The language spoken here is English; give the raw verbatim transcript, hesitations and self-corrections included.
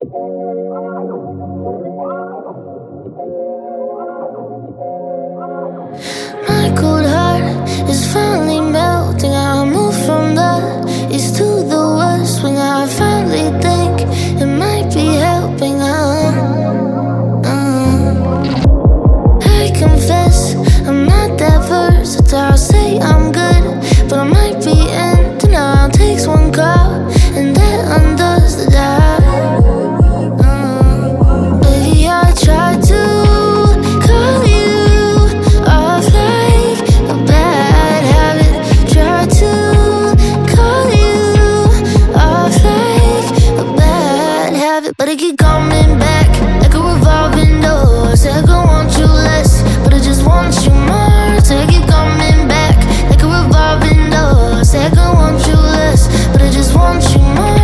My cold heart is finally melting. I move from the east to the west when I finally think it might be helping. Uh, uh. I confess I'm not that versatile. Say I'm good, but I might be in denial. Takes one call and that undoes the job. Uh, baby, I tried to call you off like a bad habit. Tried to call you off like a bad habit, but it keep coming back like a revolving door. Say I don't want you less, but I just want you more. Say I keep coming back like a revolving door. Say I don't want you less, but I just want you more.